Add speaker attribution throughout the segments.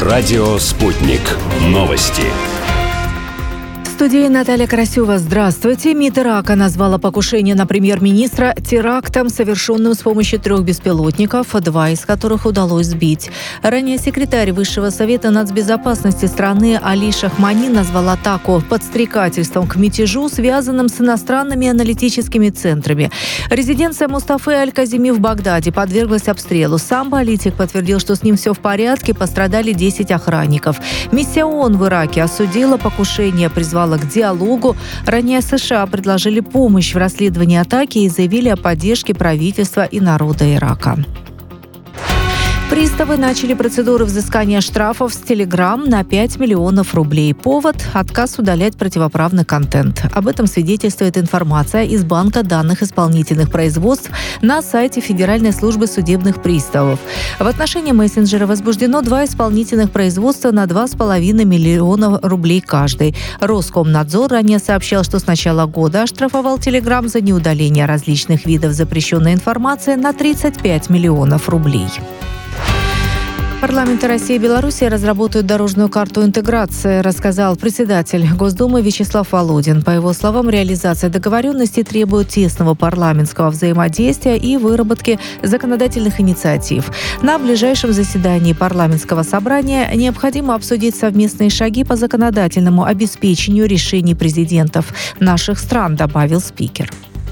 Speaker 1: Радио «Спутник». Новости.
Speaker 2: В студии Наталья Карасева. Здравствуйте. МИД Ирака назвала покушение на премьер-министра терактом, совершенным с помощью 3 беспилотников, 2 из которых удалось сбить. Ранее секретарь Высшего совета нацбезопасности страны Али Шахмани назвал атаку подстрекательством к мятежу, связанным с иностранными аналитическими центрами. Резиденция Мустафы Аль-Казими в Багдаде подверглась обстрелу. Сам политик подтвердил, что с ним все в порядке, пострадали 10 охранников. Миссия ООН в Ираке осудила покушение, призвала к диалогу. Ранее США предложили помощь в расследовании атаки и заявили о поддержке правительства и народа Ирака. Приставы начали процедуру взыскания штрафов с Telegram на 5 миллионов рублей. Повод – отказ удалять противоправный контент. Об этом свидетельствует информация из Банка данных исполнительных производств на сайте Федеральной службы судебных приставов. В отношении мессенджера возбуждено 2 исполнительных производства на 2,5 миллиона рублей каждый. Роскомнадзор ранее сообщал, что с начала года оштрафовал Telegram за неудаление различных видов запрещенной информации на 35 миллионов рублей. Парламенты России и Беларуси разработают дорожную карту интеграции, рассказал председатель Госдумы Вячеслав Володин. По его словам, реализация договоренностей требует тесного парламентского взаимодействия и выработки законодательных инициатив. На ближайшем заседании парламентского собрания необходимо обсудить совместные шаги по законодательному обеспечению решений президентов наших стран, добавил спикер.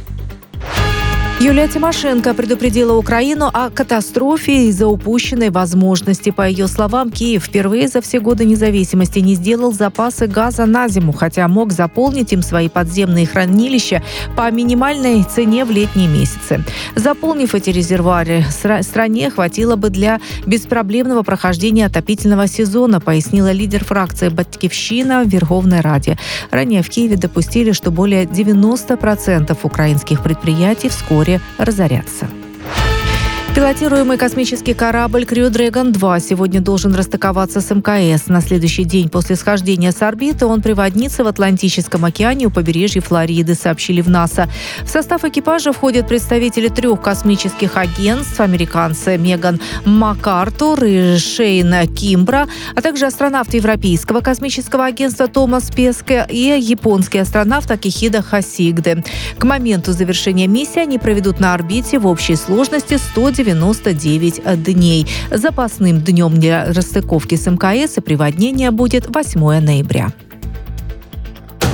Speaker 2: Юлия Тимошенко предупредила Украину о катастрофе из-за упущенной возможности. По ее словам, Киев впервые за все годы независимости не сделал запасы газа на зиму, хотя мог заполнить им свои подземные хранилища по минимальной цене в летние месяцы. Заполнив эти резервуары, стране хватило бы для беспроблемного прохождения отопительного сезона, пояснила лидер фракции «Батькивщина» в Верховной Раде. Ранее в Киеве допустили, что более 90% украинских предприятий вскоре разорятся. Пилотируемый космический корабль Crew Dragon 2 сегодня должен расстыковаться с МКС. На следующий день после схождения с орбиты он приводнится в Атлантическом океане у побережья Флориды, сообщили в НАСА. В состав экипажа входят представители 3 космических агентств: американцы Меган МакАртур и Шейн Кимбра, а также астронавт Европейского космического агентства Томас Песке и японский астронавт Акихидо Хасигде. К моменту завершения миссии они проведут на орбите в общей сложности 199 дней. Запасным днем для расстыковки с МКС и приводнения будет 8 ноября.